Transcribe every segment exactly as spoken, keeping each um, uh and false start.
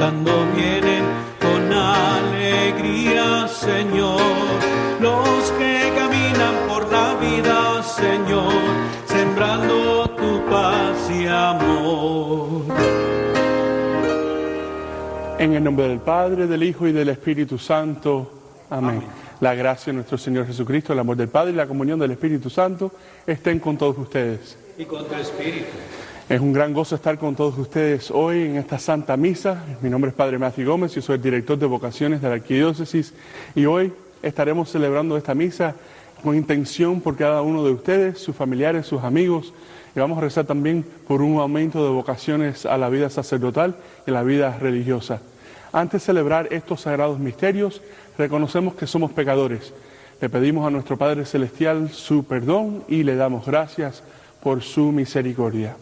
cantando vienen con alegría, Señor. Los que caminan por la vida, Señor, sembrando tu paz y amor. En el nombre del Padre, del Hijo y del Espíritu Santo. Amén. Amén. La gracia de nuestro Señor Jesucristo, el amor del Padre y la comunión del Espíritu Santo estén con todos ustedes. Y con tu espíritu. Es un gran gozo estar con todos ustedes hoy en esta Santa Misa. Mi nombre es Padre Matthew Gómez, yo soy el director de vocaciones de la Arquidiócesis y hoy estaremos celebrando esta misa con intención por cada uno de ustedes, sus familiares, sus amigos, y vamos a rezar también por un aumento de vocaciones a la vida sacerdotal y a la vida religiosa. Antes de celebrar estos sagrados misterios, reconocemos que somos pecadores. Le pedimos a nuestro Padre Celestial su perdón y le damos gracias por su misericordia.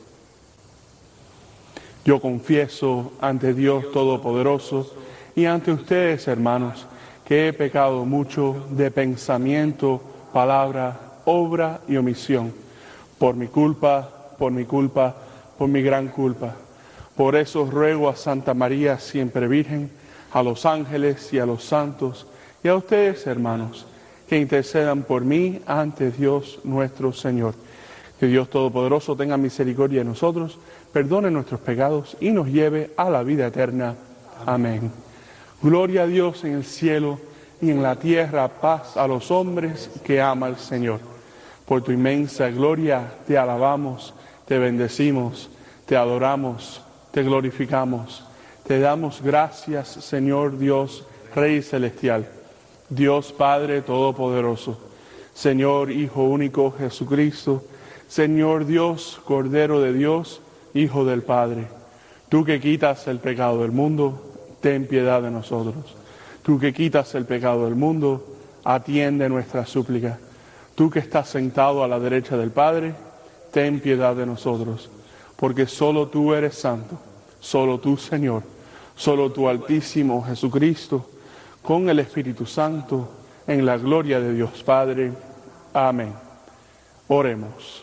Yo confieso ante Dios Todopoderoso y ante ustedes, hermanos, que he pecado mucho de pensamiento, palabra, obra y omisión, por mi culpa, por mi culpa, por mi gran culpa. Por eso ruego a Santa María, siempre Virgen, a los ángeles y a los santos, y a ustedes, hermanos, que intercedan por mí ante Dios nuestro Señor. Que Dios Todopoderoso tenga misericordia de nosotros, perdone nuestros pecados y nos lleve a la vida eterna. Amén. Gloria a Dios en el cielo y en la tierra paz a los hombres que ama el Señor. Por tu inmensa gloria te alabamos, te bendecimos, te adoramos, te glorificamos. Te damos gracias, Señor Dios, Rey Celestial, Dios Padre Todopoderoso, Señor Hijo único Jesucristo, Señor Dios, Cordero de Dios, Hijo del Padre. Tú que quitas el pecado del mundo, ten piedad de nosotros. Tú que quitas el pecado del mundo, atiende nuestra súplica. Tú que estás sentado a la derecha del Padre, ten piedad de nosotros. Porque solo tú eres santo, solo tú, Señor, solo tú, Altísimo Jesucristo, con el Espíritu Santo, en la gloria de Dios Padre. Amén. Oremos.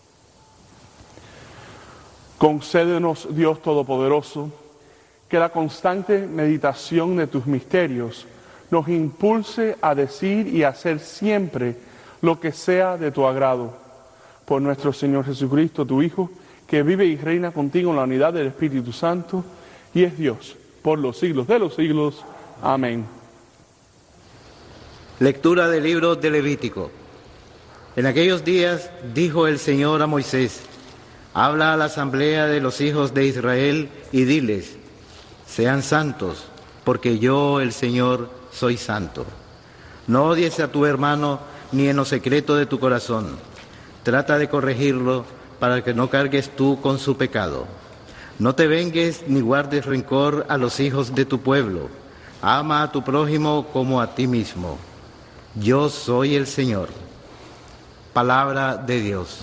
Concédenos, Dios Todopoderoso, que la constante meditación de tus misterios nos impulse a decir y hacer siempre lo que sea de tu agrado. Por nuestro Señor Jesucristo, tu Hijo, que vive y reina contigo en la unidad del Espíritu Santo, y es Dios, por los siglos de los siglos. Amén. Lectura del libro de Levítico. En aquellos días dijo el Señor a Moisés: habla a la asamblea de los hijos de Israel y diles: sean santos, porque yo, el Señor, soy santo. No odies a tu hermano ni en lo secreto de tu corazón. Trata de corregirlo para que no cargues tú con su pecado. No te vengues ni guardes rencor a los hijos de tu pueblo. Ama a tu prójimo como a ti mismo. Yo soy el Señor. Palabra de Dios.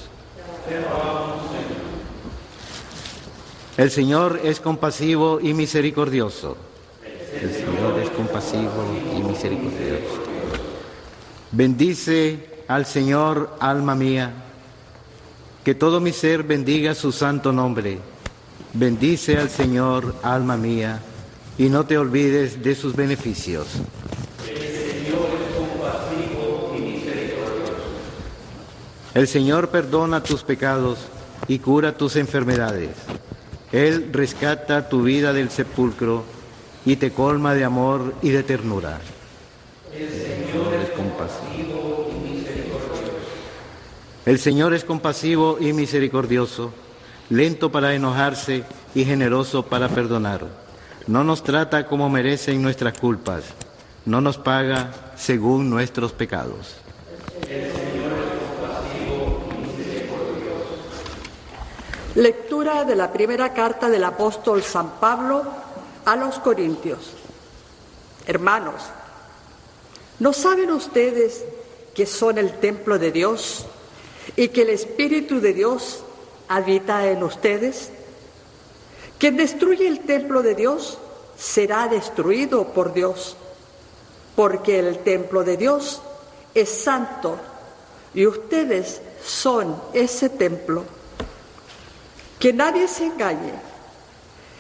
El Señor es compasivo y misericordioso. El Señor es compasivo y misericordioso. Bendice al Señor, alma mía. Que todo mi ser bendiga su santo nombre. Bendice al Señor, alma mía, y no te olvides de sus beneficios. El Señor es compasivo y misericordioso. El Señor perdona tus pecados y cura tus enfermedades. Él rescata tu vida del sepulcro y te colma de amor y de ternura. El Señor es compasivo y misericordioso. El Señor es compasivo y misericordioso, lento para enojarse y generoso para perdonar. No nos trata como merecen nuestras culpas, no nos paga según nuestros pecados. El Señor es compasivo y misericordioso. Lectura de la primera carta del apóstol San Pablo a los Corintios. Hermanos, ¿no saben ustedes que son el templo de Dios y que el Espíritu de Dios habita en ustedes? Quien destruye el templo de Dios será destruido por Dios, porque el templo de Dios es santo y ustedes son ese templo. Que nadie se engañe.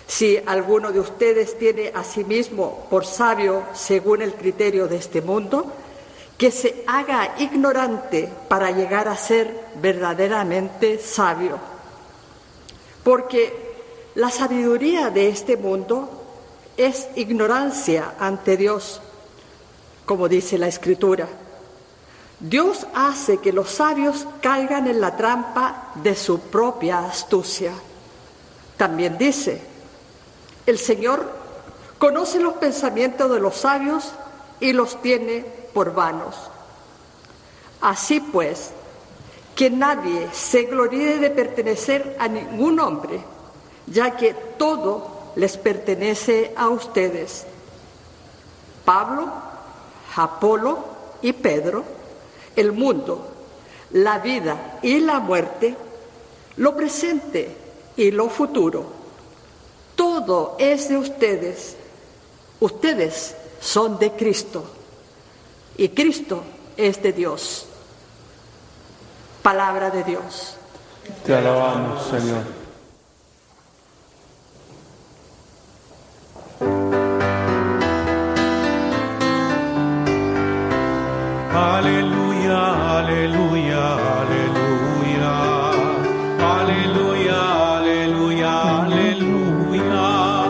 Si alguno de ustedes tiene a sí mismo por sabio según el criterio de este mundo, que se haga ignorante para llegar a ser verdaderamente sabio. Porque la sabiduría de este mundo es ignorancia ante Dios, como dice la Escritura. Dios hace que los sabios caigan en la trampa de su propia astucia. También dice, el Señor conoce los pensamientos de los sabios y los tiene por vanos. Así pues, que nadie se gloríe de pertenecer a ningún hombre, ya que todo les pertenece a ustedes. Pablo, Apolo y Pedro, el mundo, la vida y la muerte, lo presente y lo futuro, todo es de ustedes. Ustedes son de Cristo y Cristo es de Dios. Palabra de Dios. Te alabamos, Señor. Aleluya, aleluya, aleluya. Aleluya, aleluya, aleluya.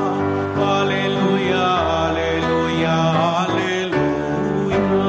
Aleluya, aleluya, aleluya.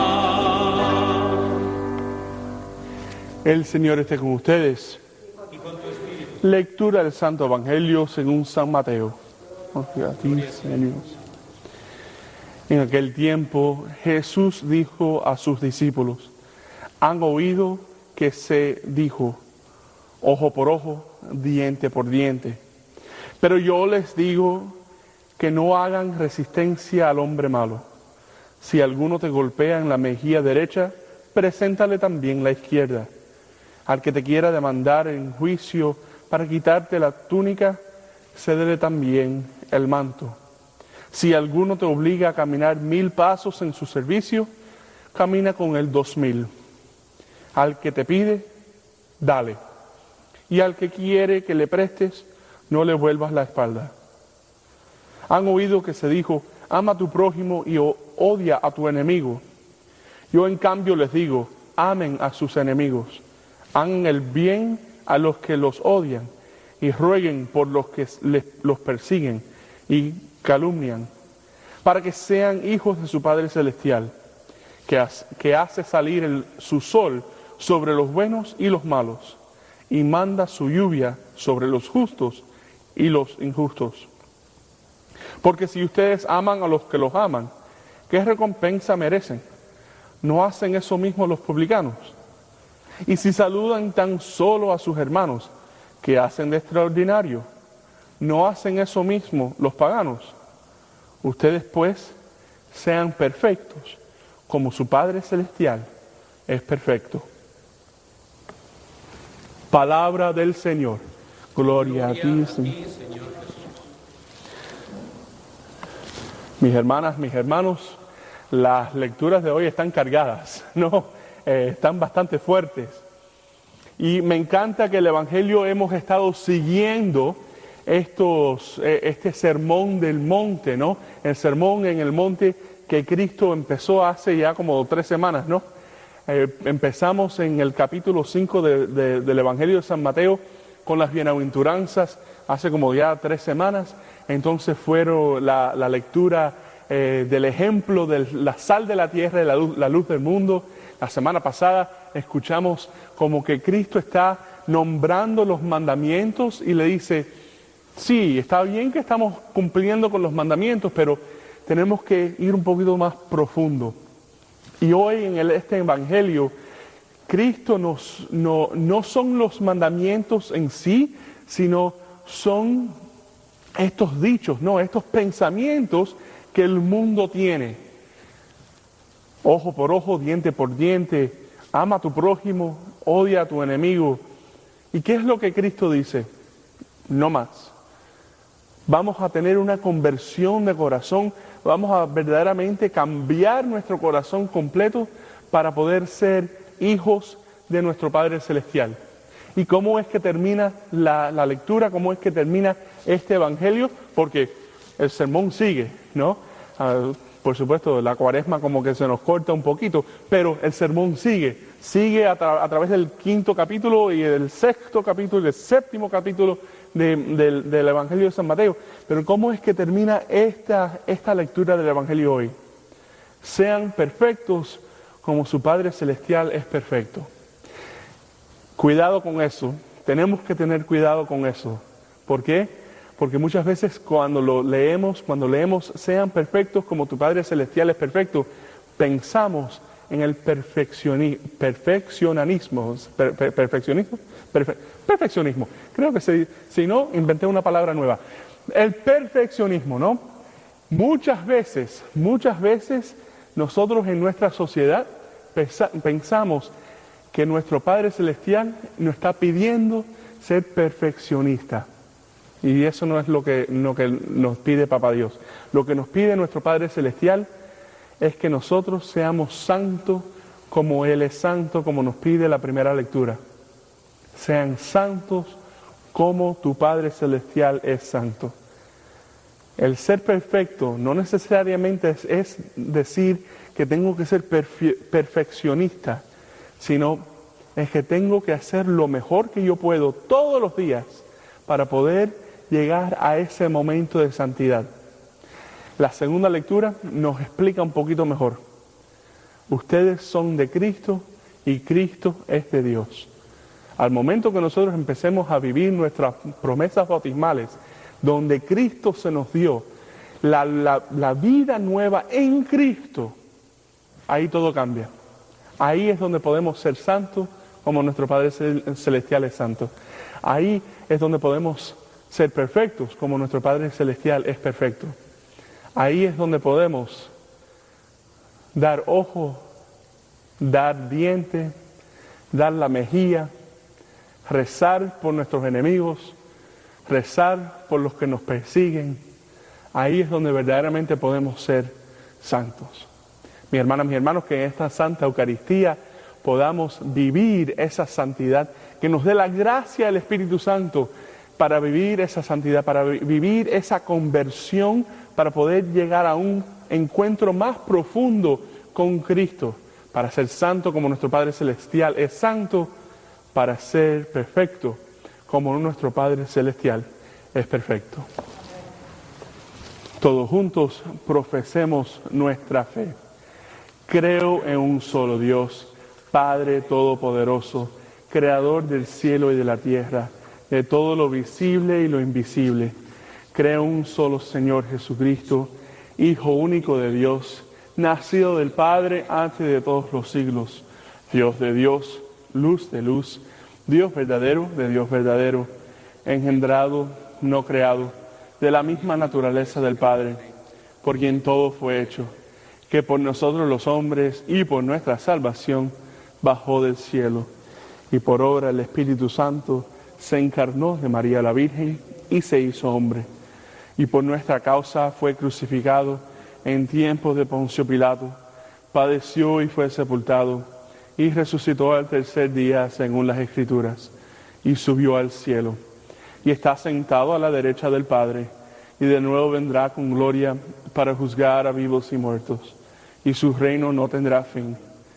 El Señor esté con ustedes. Lectura del Santo Evangelio según San Mateo. Confía a ti, Señor. En aquel tiempo Jesús dijo a sus discípulos, han oído que se dijo, ojo por ojo, diente por diente. Pero yo les digo que no hagan resistencia al hombre malo. Si alguno te golpea en la mejilla derecha, preséntale también la izquierda. Al que te quiera demandar en juicio para quitarte la túnica, cédele también el manto. Si alguno te obliga a caminar mil pasos en su servicio, camina con él dos mil. Al que te pide, dale. Y al que quiere que le prestes, no le vuelvas la espalda. Han oído que se dijo, ama a tu prójimo y odia a tu enemigo. Yo en cambio les digo, amen a sus enemigos. Hagan el bien a los que los odian y rueguen por los que les, los persiguen y calumnian, para que sean hijos de su Padre Celestial, que hace, que hace salir el, su sol sobre los buenos y los malos, y manda su lluvia sobre los justos y los injustos. Porque si ustedes aman a los que los aman, ¿qué recompensa merecen? ¿No hacen eso mismo los publicanos? Y si saludan tan solo a sus hermanos, ¿qué hacen de extraordinario? ¿No hacen eso mismo los paganos? Ustedes pues sean perfectos, como su Padre Celestial es perfecto. Palabra del Señor. Gloria, Gloria a ti, Señor. Señor mis hermanas, mis hermanos, las lecturas de hoy están cargadas, ¿no? Eh, están bastante fuertes. Y me encanta que el Evangelio hemos estado siguiendo estos, eh, este sermón del monte, ¿no? El sermón en el monte que Cristo empezó hace ya como tres semanas, ¿no? Eh, empezamos en el capítulo cinco de, de, del Evangelio de San Mateo con las bienaventuranzas hace como ya tres semanas. Entonces fueron la, la lectura eh, del ejemplo de la sal de la tierra y la luz, la luz del mundo. La semana pasada escuchamos como que Cristo está nombrando los mandamientos y le dice, sí, está bien que estamos cumpliendo con los mandamientos, pero tenemos que ir un poquito más profundo. Y hoy en el, este Evangelio, Cristo nos, no, no son los mandamientos en sí, sino son estos dichos, no, estos pensamientos que el mundo tiene. Ojo por ojo, diente por diente, ama a tu prójimo, odia a tu enemigo. ¿Y qué es lo que Cristo dice? No más. Vamos a tener una conversión de corazón, vamos a verdaderamente cambiar nuestro corazón completo para poder ser hijos de nuestro Padre Celestial. ¿Y cómo es que termina la, la lectura? ¿Cómo es que termina este evangelio? Porque el sermón sigue, ¿no? Uh, por supuesto, la cuaresma como que se nos corta un poquito, pero el sermón sigue. Sigue a, tra a través del quinto capítulo y del sexto capítulo y del séptimo capítulo de, de, del evangelio de San Mateo. Pero ¿cómo es que termina esta, esta lectura del evangelio hoy? Sean perfectos como su Padre Celestial es perfecto. Cuidado con eso, tenemos que tener cuidado con eso. ¿Por qué? Porque muchas veces cuando lo leemos, cuando leemos sean perfectos como tu Padre Celestial es perfecto, pensamos en el perfeccioni perfeccionismo, per per perfeccionismo, Perfe perfeccionismo. Creo que si, si no, inventé una palabra nueva. El perfeccionismo, ¿no? Muchas veces, muchas veces nosotros en nuestra sociedad pensamos que nuestro Padre Celestial nos está pidiendo ser perfeccionista. Y eso no es lo que, lo que nos pide Papá Dios. Lo que nos pide nuestro Padre Celestial es que nosotros seamos santos como Él es santo, como nos pide la primera lectura. Sean santos como tu Padre Celestial es santo. El ser perfecto no necesariamente es, es decir que tengo que ser perfe perfeccionista, sino es que tengo que hacer lo mejor que yo puedo todos los días para poder llegar a ese momento de santidad. La segunda lectura nos explica un poquito mejor. Ustedes son de Cristo y Cristo es de Dios. Al momento que nosotros empecemos a vivir nuestras promesas bautismales, donde Cristo se nos dio, la, la, la vida nueva en Cristo, ahí todo cambia. Ahí es donde podemos ser santos como nuestro Padre Celestial es santo. Ahí es donde podemos ser perfectos como nuestro Padre Celestial es perfecto. Ahí es donde podemos dar ojo, dar diente, dar la mejilla, rezar por nuestros enemigos, rezar por los que nos persiguen. Ahí es donde verdaderamente podemos ser santos. Mis hermanas, mis hermanos, que en esta Santa Eucaristía podamos vivir esa santidad, que nos dé la gracia del Espíritu Santo para vivir esa santidad, para vivir esa conversión, para poder llegar a un encuentro más profundo con Cristo, para ser santo como nuestro Padre Celestial es santo, para ser perfecto como nuestro Padre Celestial es perfecto. Todos juntos profesemos nuestra fe. Creo en un solo Dios, Padre Todopoderoso, Creador del cielo y de la tierra, de todo lo visible y lo invisible. Creo en un solo Señor Jesucristo, Hijo único de Dios, nacido del Padre antes de todos los siglos, Dios de Dios, luz de luz, Dios verdadero de Dios verdadero, engendrado, no creado, de la misma naturaleza del Padre, por quien todo fue hecho, que por nosotros los hombres y por nuestra salvación bajó del cielo, y por obra del Espíritu Santo se encarnó de María la Virgen y se hizo hombre, y por nuestra causa fue crucificado en tiempos de Poncio Pilato, padeció y fue sepultado, y resucitó al tercer día según las Escrituras, y subió al cielo, y está sentado a la derecha del Padre, y de nuevo vendrá con gloria para juzgar a vivos y muertos, y su reino no tendrá fin.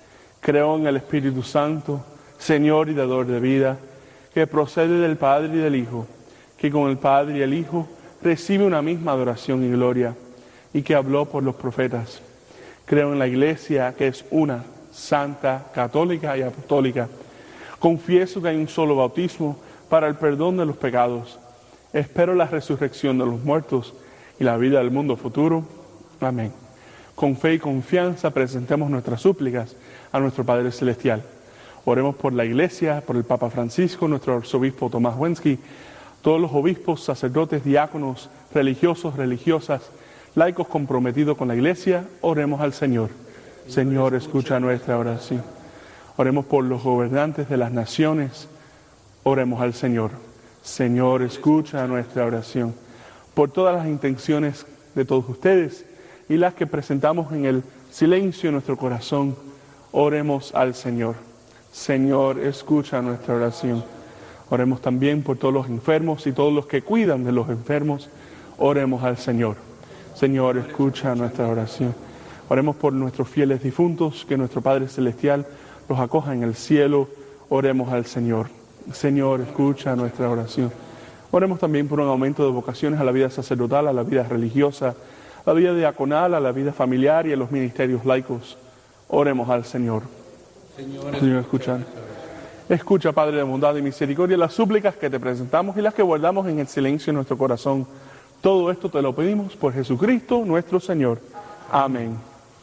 Creo en el Espíritu Santo, Señor y dador de vida, que procede del Padre y del Hijo, que con el Padre y el Hijo recibe una misma adoración y gloria, y que habló por los profetas. Creo en la Iglesia, que es una, santa, católica y apostólica. Confieso que hay un solo bautismo para el perdón de los pecados. Espero la resurrección de los muertos y la vida del mundo futuro. Amén. Con fe y confianza presentemos nuestras súplicas a nuestro Padre Celestial. Oremos por la Iglesia, por el Papa Francisco, nuestro arzobispo Tomás Wensky, todos los obispos, sacerdotes, diáconos, religiosos, religiosas, laicos comprometidos con la Iglesia. Oremos al Señor. Señor, escucha nuestra oración. Oremos por los gobernantes de las naciones. Oremos al Señor. Señor, escucha nuestra oración. Por todas las intenciones de todos ustedes y las que presentamos en el silencio de nuestro corazón, oremos al Señor. Señor, escucha nuestra oración. Oremos también por todos los enfermos y todos los que cuidan de los enfermos. Oremos al Señor. Señor, escucha nuestra oración. Oremos por nuestros fieles difuntos, que nuestro Padre Celestial los acoja en el cielo. Oremos al Señor. Señor, escucha nuestra oración. Oremos también por un aumento de vocaciones a la vida sacerdotal, a la vida religiosa, a la vida diaconal, a la vida familiar y a los ministerios laicos. Oremos al Señor. Señor, Señor, escucha. Escucha, Padre de bondad y misericordia, las súplicas que te presentamos y las que guardamos en el silencio en nuestro corazón. Todo esto te lo pedimos por Jesucristo nuestro Señor. Amén.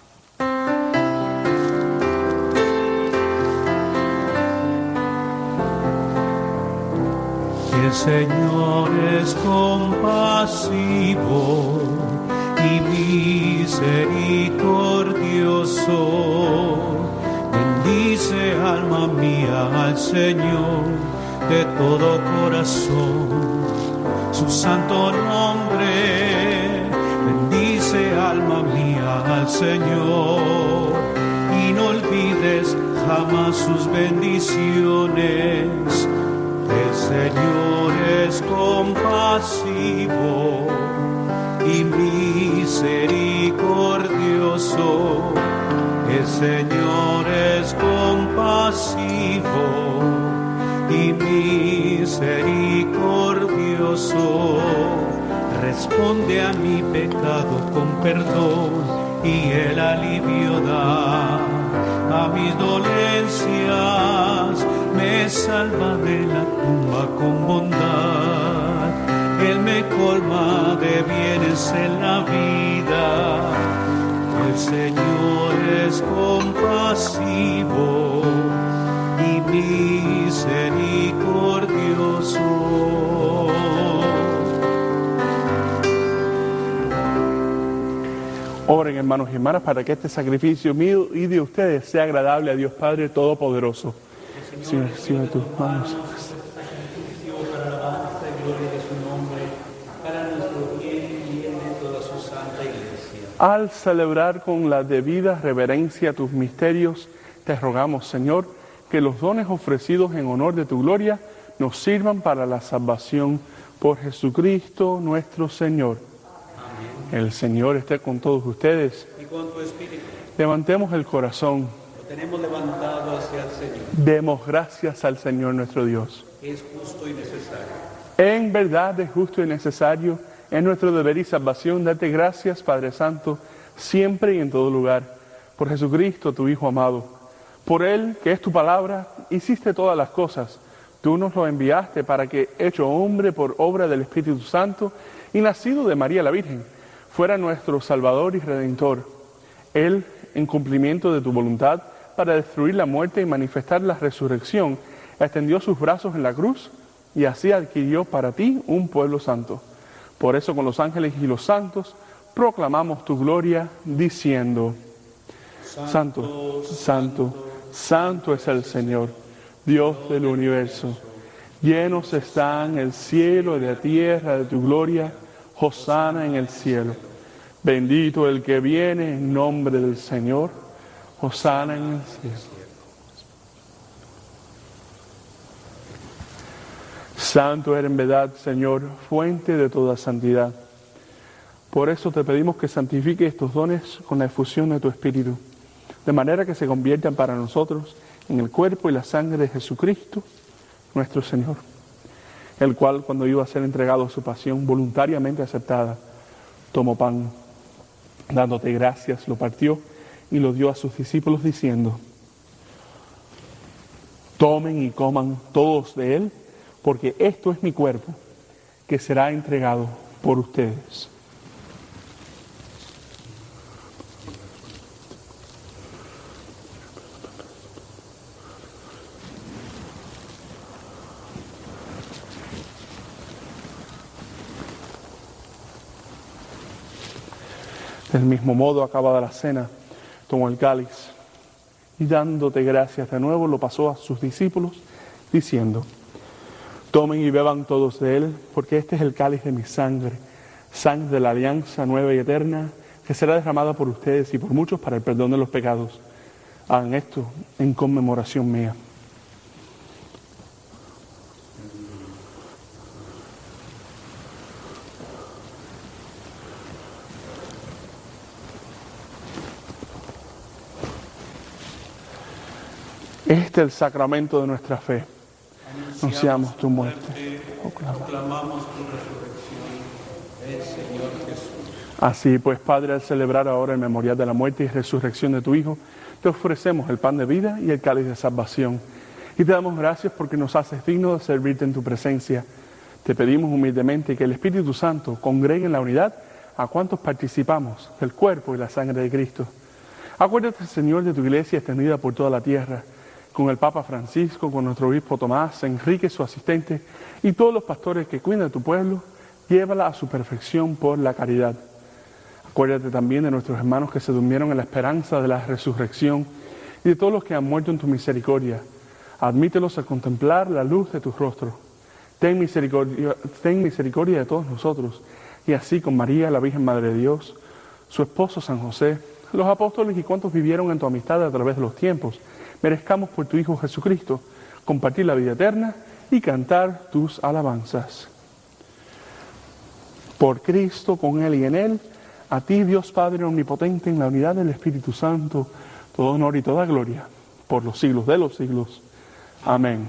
El Señor es compasivo y misericordioso. Bendice, alma mía, al Señor de todo corazón. Su santo nombre. Bendice, alma mía, al Señor. Y no olvides jamás sus bendiciones. El Señor es compasivo y misericordioso. El Señor es compasivo y misericordioso. Responde a mi pecado con perdón y el alivio da a mis dolencias. Me salva de la tumba con bondad. Él me colma de bienes en la vida. El Señor es compasivo y misericordioso. Oren, hermanos y hermanas, para que este sacrificio mío y de ustedes sea agradable a Dios Padre Todopoderoso. Señor, recibe tus manos. sacrificio para la alabanza y gloria de su nombre, para nuestro bien y bien de toda su santa iglesia. Al celebrar con la debida reverencia tus misterios, te rogamos, Señor, que los dones ofrecidos en honor de tu gloria nos sirvan para la salvación por Jesucristo nuestro Señor. Amén. El Señor esté con todos ustedes. Y con tu espíritu. Levantemos el corazón. Lo tenemos levantado hacia el Señor. Demos gracias al Señor nuestro Dios. Es justo y necesario. En verdad es justo y necesario, es nuestro deber y salvación darte gracias, Padre Santo, siempre y en todo lugar, por Jesucristo, tu Hijo amado. Por Él, que es tu palabra, hiciste todas las cosas. Tú nos lo enviaste para que, hecho hombre por obra del Espíritu Santo y nacido de María la Virgen, fuera nuestro Salvador y Redentor. Él, en cumplimiento de tu voluntad, para destruir la muerte y manifestar la resurrección, extendió sus brazos en la cruz y así adquirió para ti un pueblo santo. Por eso con los ángeles y los santos proclamamos tu gloria diciendo: Santo, santo, santo es el Señor, Dios del universo. Llenos están el cielo y la tierra de tu gloria. Hosana en el cielo. Bendito el que viene en nombre del Señor. Hosana en el cielo. Santo eres en verdad, Señor, fuente de toda santidad. Por eso te pedimos que santifiques estos dones con la efusión de tu Espíritu, de manera que se conviertan para nosotros en el cuerpo y la sangre de Jesucristo, nuestro Señor, el cual, cuando iba a ser entregado a su pasión voluntariamente aceptada, tomó pan, dándote gracias, lo partió y lo dio a sus discípulos diciendo: tomen y coman todos de él, porque esto es mi cuerpo, que será entregado por ustedes. Del mismo modo, acabada la cena, tomó el cáliz y dándote gracias de nuevo, lo pasó a sus discípulos, diciendo: tomen y beban todos de él, porque este es el cáliz de mi sangre, sangre de la alianza nueva y eterna, que será derramada por ustedes y por muchos para el perdón de los pecados. Hagan esto en conmemoración mía. Este es el sacramento de nuestra fe. Anunciamos tu muerte. Proclamamos tu resurrección, el Señor Jesús. Así pues, Padre, al celebrar ahora el memorial de la muerte y resurrección de tu Hijo, te ofrecemos el pan de vida y el cáliz de salvación. Y te damos gracias porque nos haces dignos de servirte en tu presencia. Te pedimos humildemente que el Espíritu Santo congregue en la unidad a cuantos participamos del cuerpo y la sangre de Cristo. Acuérdate, Señor, de tu iglesia extendida por toda la tierra, con el Papa Francisco, con nuestro obispo Tomás, Enrique, su asistente, y todos los pastores que cuidan de tu pueblo, llévala a su perfección por la caridad. Acuérdate también de nuestros hermanos que se durmieron en la esperanza de la resurrección y de todos los que han muerto en tu misericordia. Admítelos a contemplar la luz de tu rostro. Ten misericordia, ten misericordia de todos nosotros, y así con María, la Virgen Madre de Dios, su esposo San José, los apóstoles y cuantos vivieron en tu amistad a través de los tiempos, merezcamos por tu Hijo Jesucristo compartir la vida eterna y cantar tus alabanzas. Por Cristo, con Él y en Él, a ti, Dios Padre omnipotente, en la unidad del Espíritu Santo, todo honor y toda gloria, por los siglos de los siglos. Amén.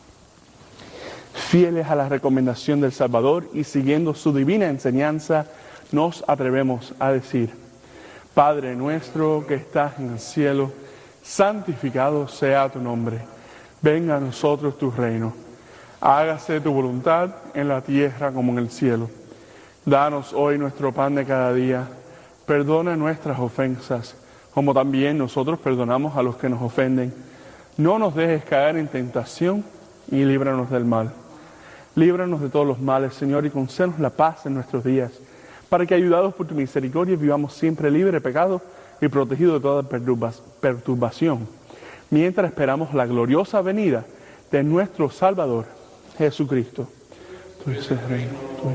Fieles a la recomendación del Salvador y siguiendo su divina enseñanza, nos atrevemos a decir: Padre nuestro que estás en el cielo, santificado sea tu nombre. Venga a nosotros tu reino. Hágase tu voluntad en la tierra como en el cielo. Danos hoy nuestro pan de cada día. Perdona nuestras ofensas, como también nosotros perdonamos a los que nos ofenden. No nos dejes caer en tentación y líbranos del mal. Líbranos de todos los males, Señor, y concédenos la paz en nuestros días, para que, ayudados por tu misericordia, vivamos siempre libres de pecado y protegidos de toda perturbación, mientras esperamos la gloriosa venida de nuestro Salvador, Jesucristo. Tuyo es el reino, tuyo.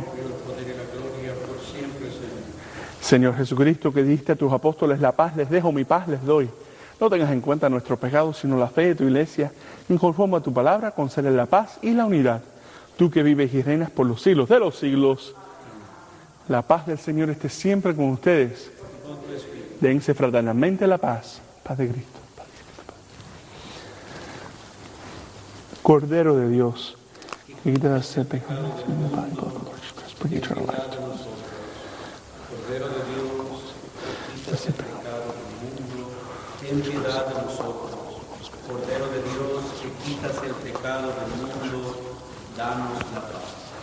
Señor Jesucristo, que diste a tus apóstoles la paz, les dejo mi paz, les doy. No tengas en cuenta nuestros pecados, sino la fe de tu iglesia, y conforme a tu palabra, concede la paz y la unidad. Tú que vives y reinas por los siglos de los siglos, la paz del Señor esté siempre con ustedes. Dense fraternalmente la paz. Paz de Cristo. Paz de Cristo. Cordero de Dios, que quitas el pecado del mundo, Padre, por Cordero de Dios, que quitas el pecado del mundo, ten piedad de nosotros. Cordero de Dios, que quitas el pecado del mundo, danos la paz.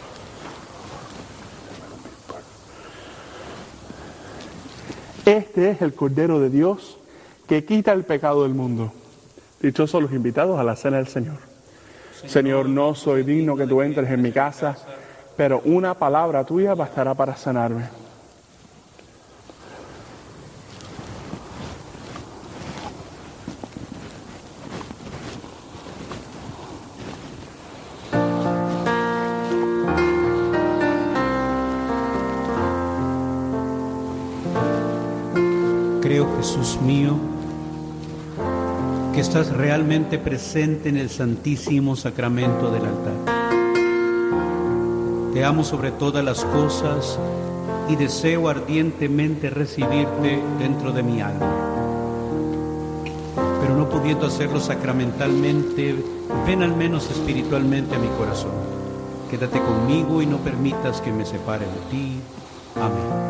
Este es el Cordero de Dios que quita el pecado del mundo. Dichosos los invitados a la cena del Señor. Señor, no soy digno que tú entres en mi casa, pero una palabra tuya bastará para sanarme. Creo, Jesús mío, que estás realmente presente en el Santísimo Sacramento del altar. Te amo sobre todas las cosas y deseo ardientemente recibirte dentro de mi alma. Pero no pudiendo hacerlo sacramentalmente, ven al menos espiritualmente a mi corazón. Quédate conmigo y no permitas que me separe de ti. Amén.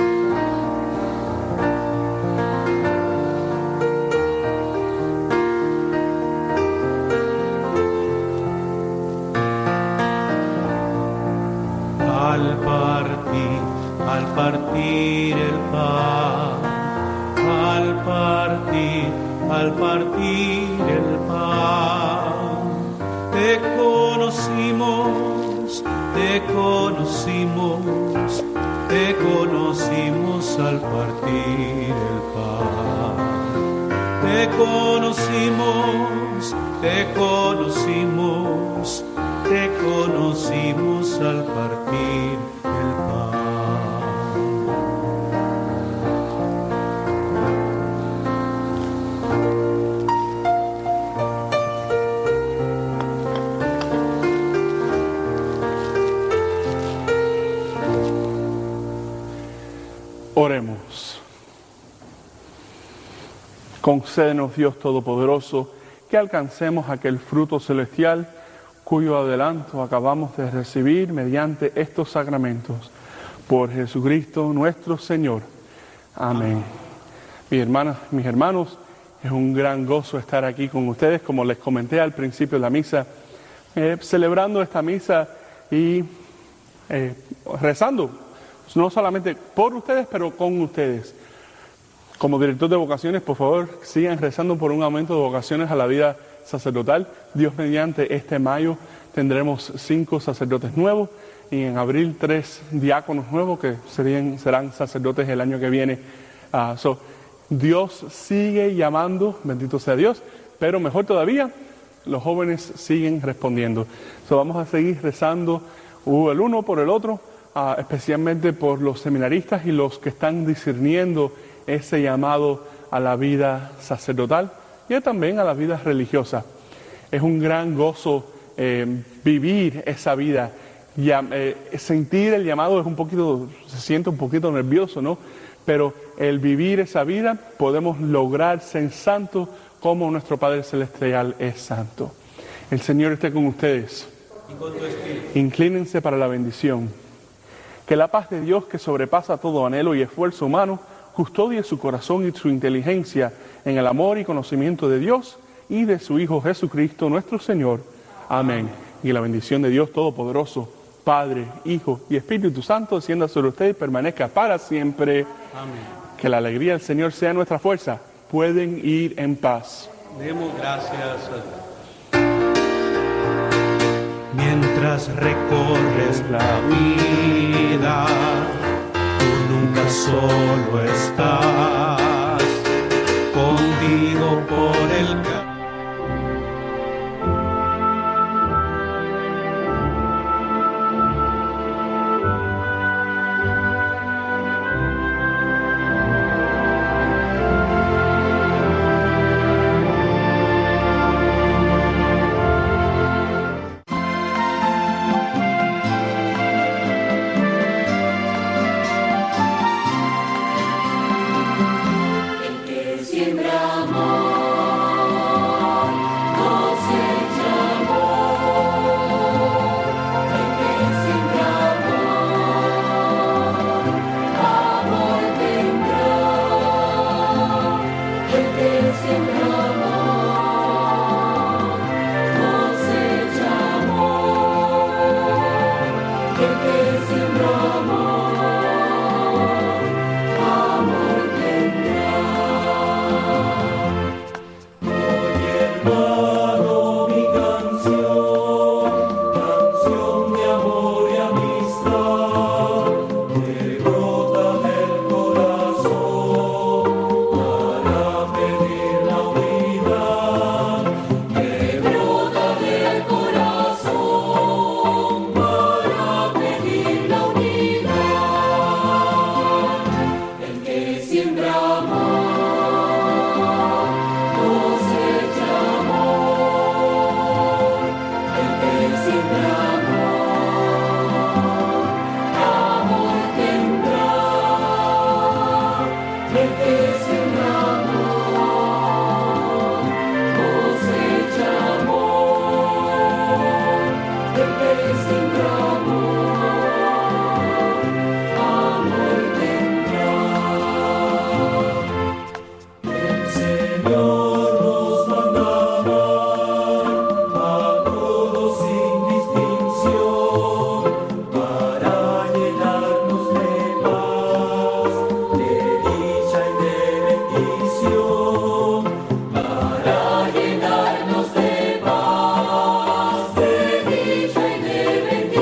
Al partir, al partir el pan, al partir, al partir el pan, te conocimos, te conocimos, te conocimos al partir el pan, te conocimos, te conocimos, te conocimos al partir el pan. Concédenos, Dios Todopoderoso, que alcancemos aquel fruto celestial cuyo adelanto acabamos de recibir mediante estos sacramentos. Por Jesucristo nuestro Señor. Amén. Mis hermanas, mis hermanos, es un gran gozo estar aquí con ustedes, como les comenté al principio de la misa, eh, celebrando esta misa y eh, rezando, no solamente por ustedes, pero con ustedes. Como director de vocaciones, por favor, sigan rezando por un aumento de vocaciones a la vida sacerdotal. Dios mediante, este mayo tendremos cinco sacerdotes nuevos y en abril tres diáconos nuevos que serían, serán sacerdotes el año que viene. Uh, so, Dios sigue llamando, bendito sea Dios, pero mejor todavía, los jóvenes siguen respondiendo. So, vamos a seguir rezando uh, el uno por el otro, uh, especialmente por los seminaristas y los que están discerniendo ese llamado a la vida sacerdotal y también a la vida religiosa. Es un gran gozo eh, vivir esa vida. Ya, eh, sentir el llamado es un poquito, se siente un poquito nervioso, ¿no? Pero el vivir esa vida podemos lograr ser santos como nuestro Padre Celestial es santo. El Señor esté con ustedes. Y con tu espíritu. Inclínense para la bendición. Que la paz de Dios, que sobrepasa todo anhelo y esfuerzo humano, custodie su corazón y su inteligencia en el amor y conocimiento de Dios y de su Hijo Jesucristo nuestro Señor. Amén. Y la bendición de Dios Todopoderoso, Padre, Hijo y Espíritu Santo, descienda sobre usted y permanezca para siempre. Amén. Que la alegría del Señor sea nuestra fuerza. Pueden ir en paz. Demos gracias a Dios. Mientras recorres la vida, tú nunca solo estás, contigo por el camino. Para llenarnos de paz, de dicha y de bendición.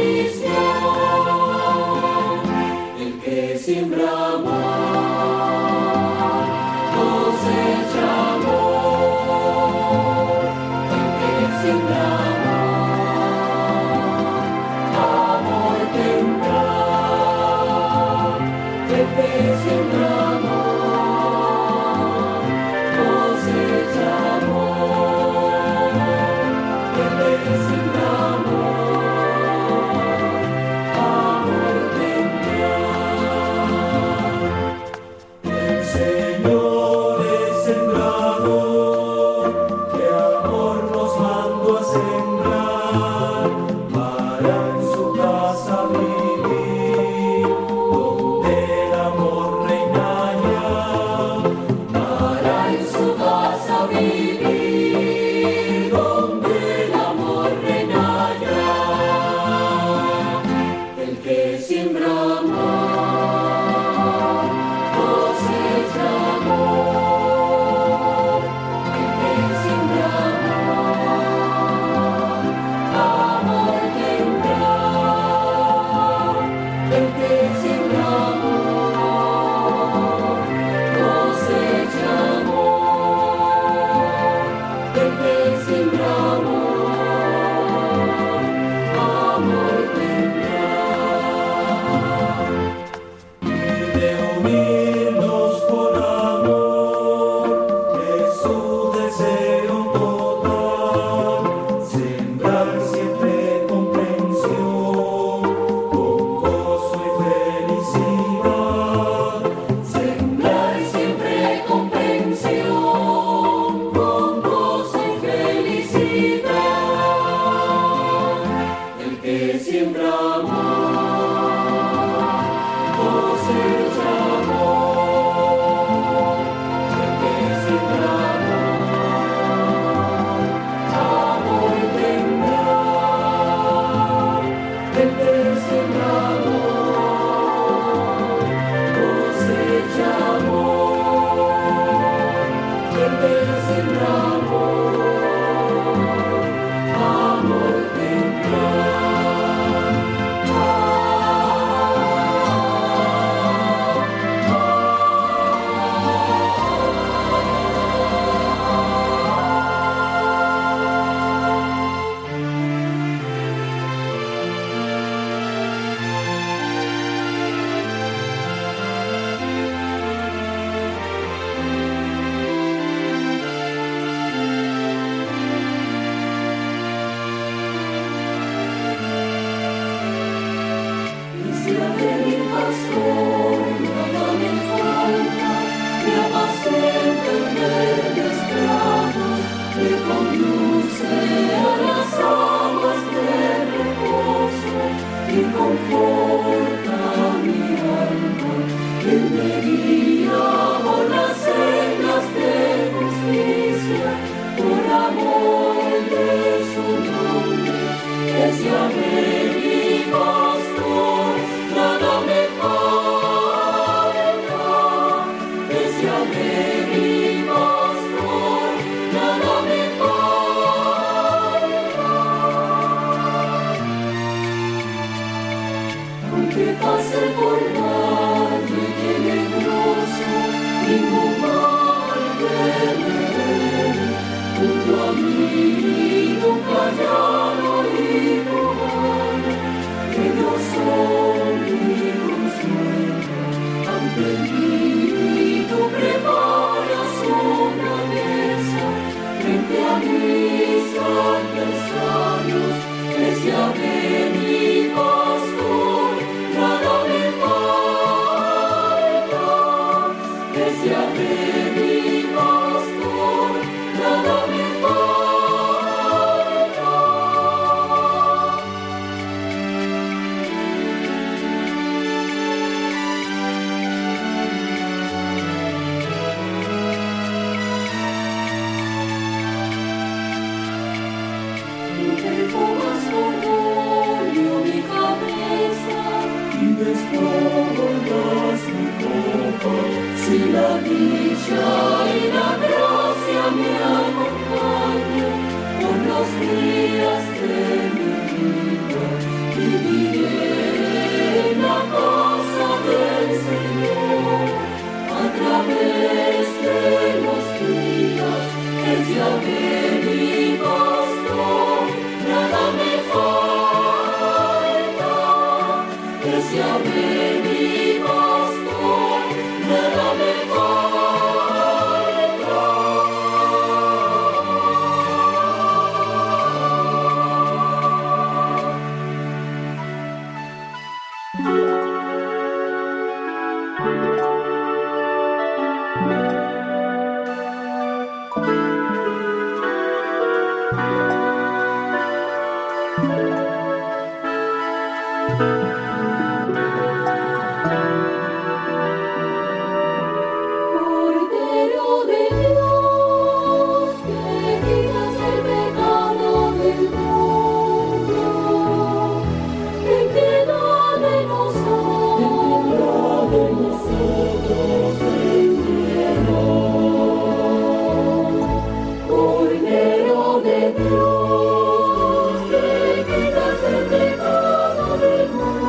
Dios, que quitas el pecado del mundo.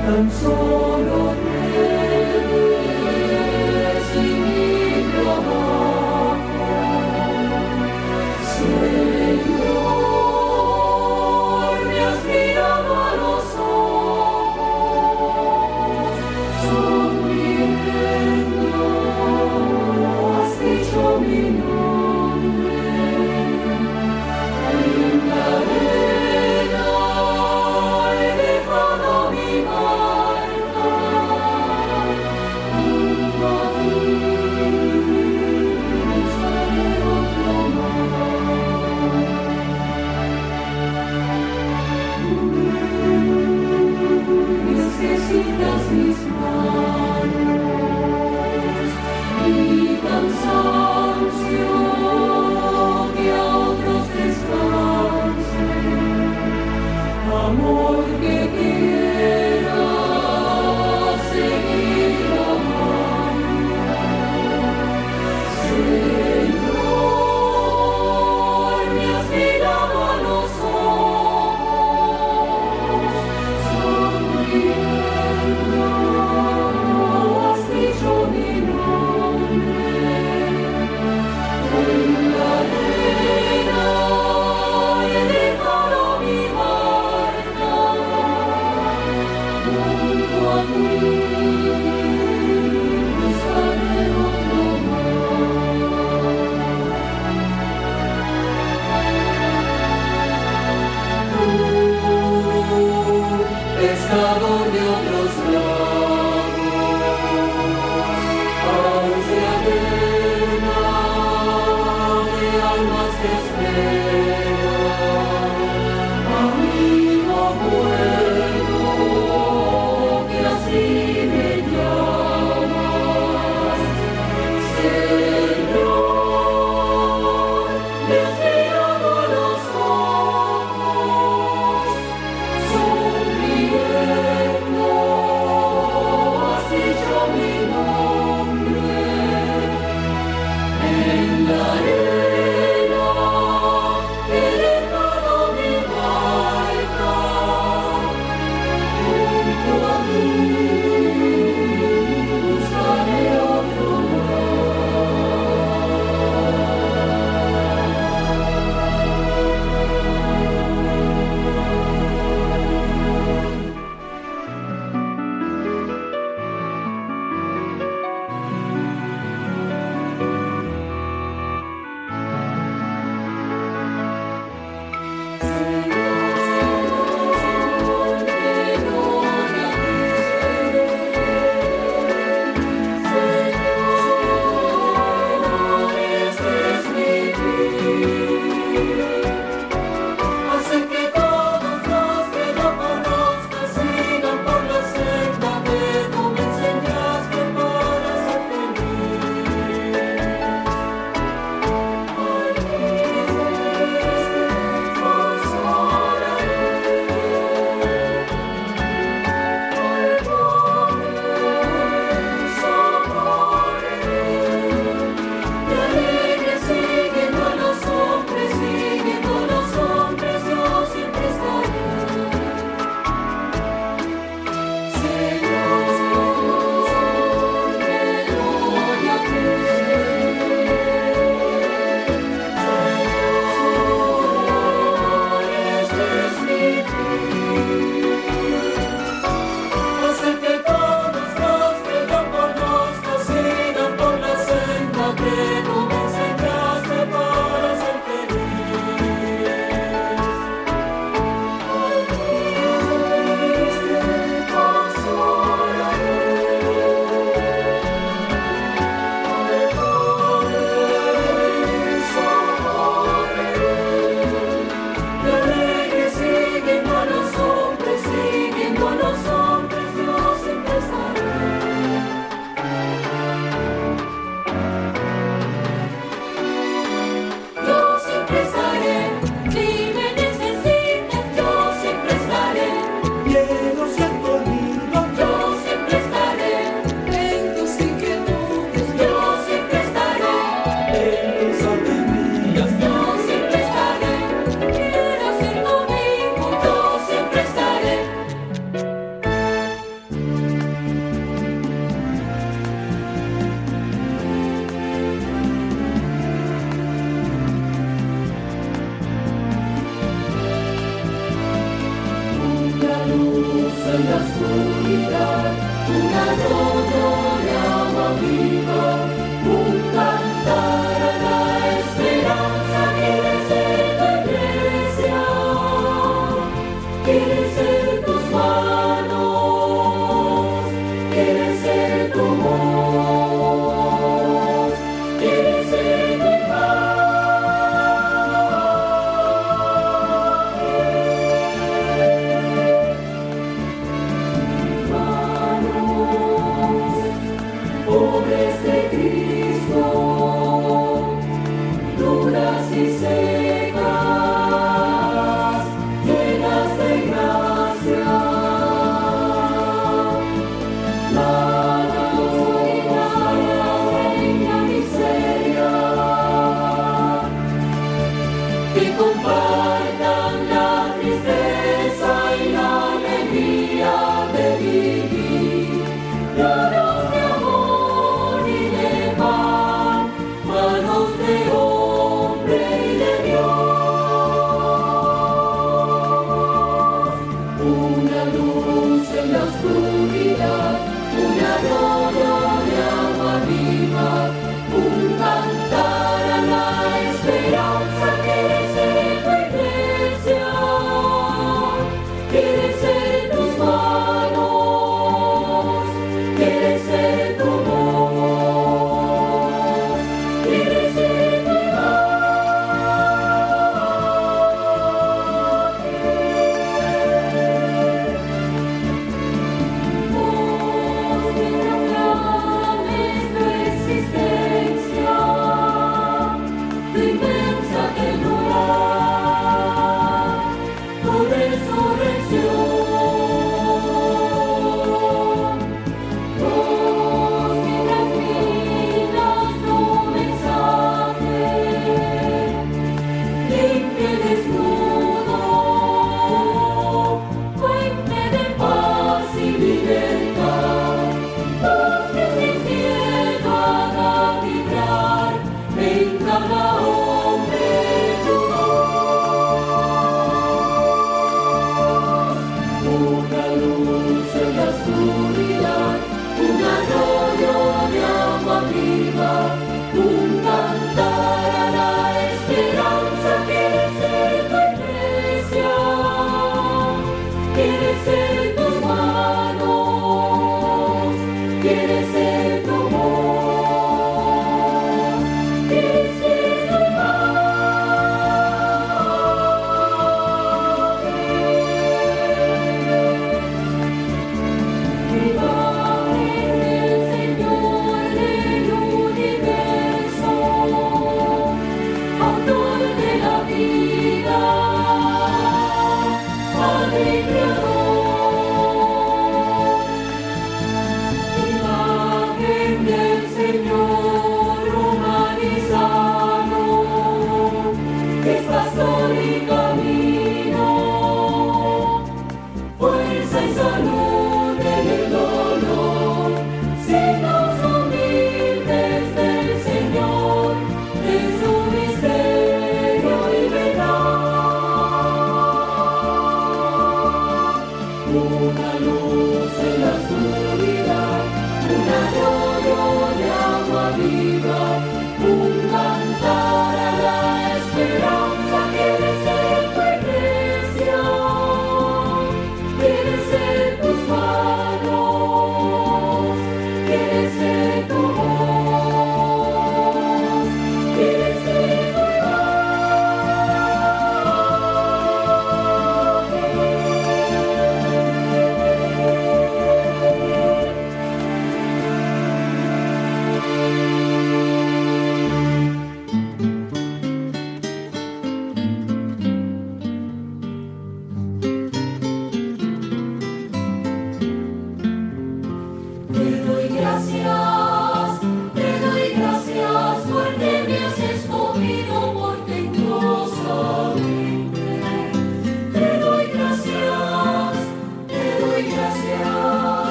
Sonriendo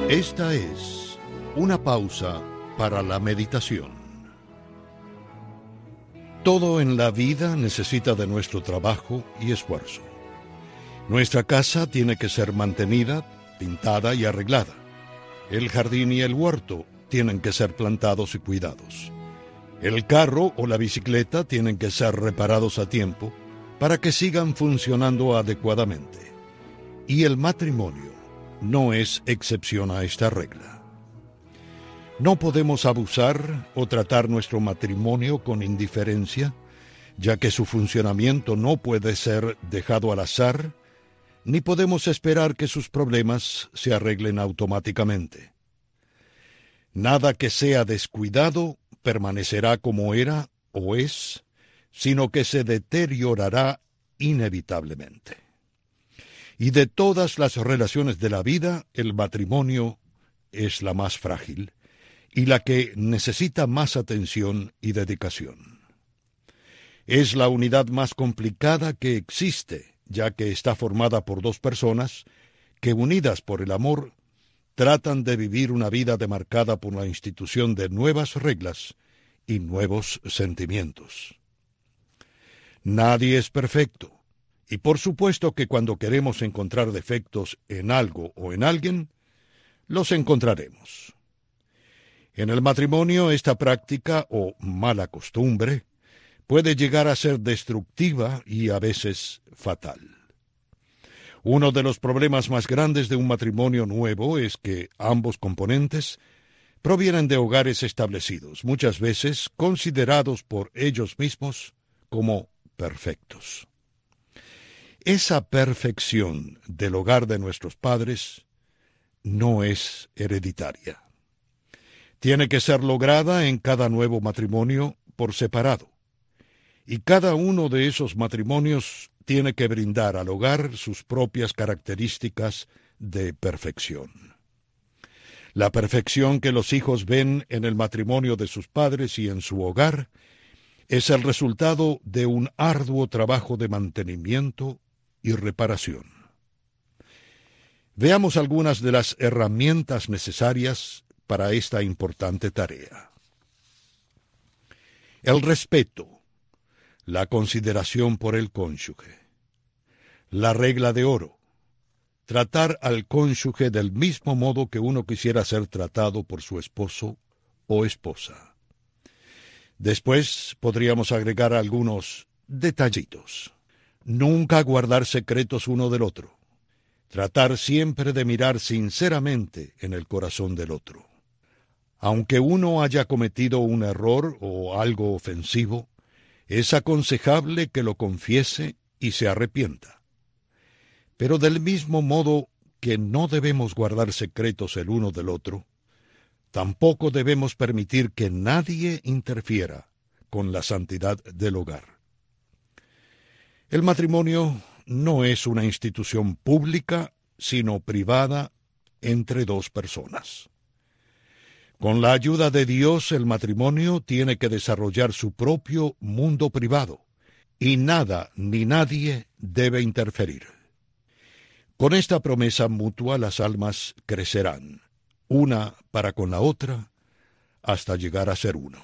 Esta es una pausa para la meditación. Todo en la vida necesita de nuestro trabajo y esfuerzo. Nuestra casa tiene que ser mantenida, pintada y arreglada. El jardín y el huerto tienen que ser plantados y cuidados. El carro o la bicicleta tienen que ser reparados a tiempo para que sigan funcionando adecuadamente. Y el matrimonio no es excepción a esta regla. No podemos abusar o tratar nuestro matrimonio con indiferencia, ya que su funcionamiento no puede ser dejado al azar, ni podemos esperar que sus problemas se arreglen automáticamente. Nada que sea descuidado permanecerá como era o es, sino que se deteriorará inevitablemente. Y de todas las relaciones de la vida, el matrimonio es la más frágil y la que necesita más atención y dedicación. Es la unidad más complicada que existe, ya que está formada por dos personas que, unidas por el amor, tratan de vivir una vida demarcada por la institución de nuevas reglas y nuevos sentimientos. Nadie es perfecto, y por supuesto que cuando queremos encontrar defectos en algo o en alguien, los encontraremos. En el matrimonio, esta práctica o mala costumbre puede llegar a ser destructiva y a veces fatal. Uno de los problemas más grandes de un matrimonio nuevo es que ambos componentes provienen de hogares establecidos, muchas veces considerados por ellos mismos como perfectos. Esa perfección del hogar de nuestros padres no es hereditaria. Tiene que ser lograda en cada nuevo matrimonio por separado. Y cada uno de esos matrimonios tiene que brindar al hogar sus propias características de perfección. La perfección que los hijos ven en el matrimonio de sus padres y en su hogar es el resultado de un arduo trabajo de mantenimiento y reparación. Veamos algunas de las herramientas necesarias para esta importante tarea. El respeto, la consideración por el cónyuge, la regla de oro, tratar al cónyuge del mismo modo que uno quisiera ser tratado por su esposo o esposa. Después podríamos agregar algunos detallitos. Nunca guardar secretos uno del otro. Tratar siempre de mirar sinceramente en el corazón del otro. Aunque uno haya cometido un error o algo ofensivo, es aconsejable que lo confiese y se arrepienta. Pero del mismo modo que no debemos guardar secretos el uno del otro, tampoco debemos permitir que nadie interfiera con la santidad del hogar. El matrimonio no es una institución pública, sino privada entre dos personas. Con la ayuda de Dios, el matrimonio tiene que desarrollar su propio mundo privado, y nada ni nadie debe interferir. Con esta promesa mutua las almas crecerán, una para con la otra, hasta llegar a ser uno.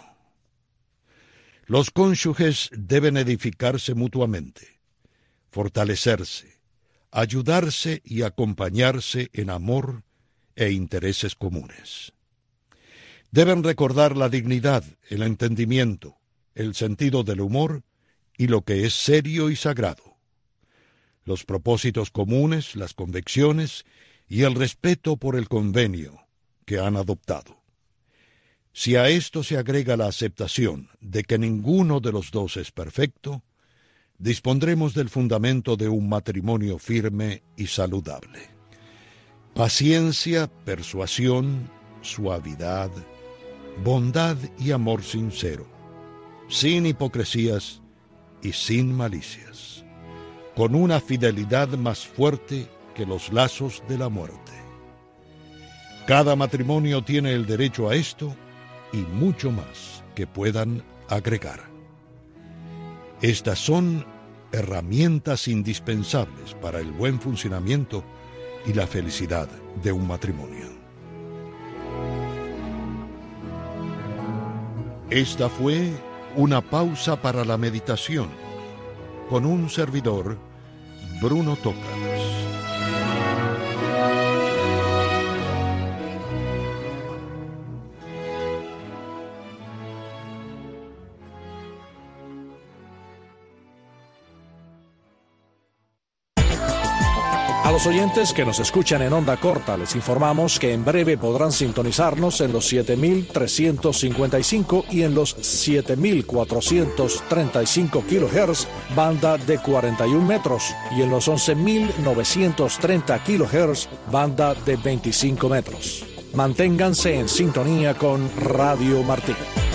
Los cónyuges deben edificarse mutuamente, fortalecerse, ayudarse y acompañarse en amor e intereses comunes. Deben recordar la dignidad, el entendimiento, el sentido del humor y lo que es serio y sagrado, los propósitos comunes, las convicciones y el respeto por el convenio que han adoptado. Si a esto se agrega la aceptación de que ninguno de los dos es perfecto, dispondremos del fundamento de un matrimonio firme y saludable. Paciencia, persuasión, suavidad, bondad y amor sincero, sin hipocresías y sin malicias, con una fidelidad más fuerte que los lazos de la muerte. Cada matrimonio tiene el derecho a esto y mucho más que puedan agregar. Estas son herramientas indispensables para el buen funcionamiento y la felicidad de un matrimonio. Esta fue una pausa para la meditación con un servidor, Bruno Tocas. A los oyentes que nos escuchan en onda corta, les informamos que en breve podrán sintonizarnos en los siete mil trescientos cincuenta y cinco y en los siete mil cuatrocientos treinta y cinco kilohertz, banda de cuarenta y un metros, y en los once mil novecientos treinta kilohertz, banda de veinticinco metros. Manténganse en sintonía con Radio Martí.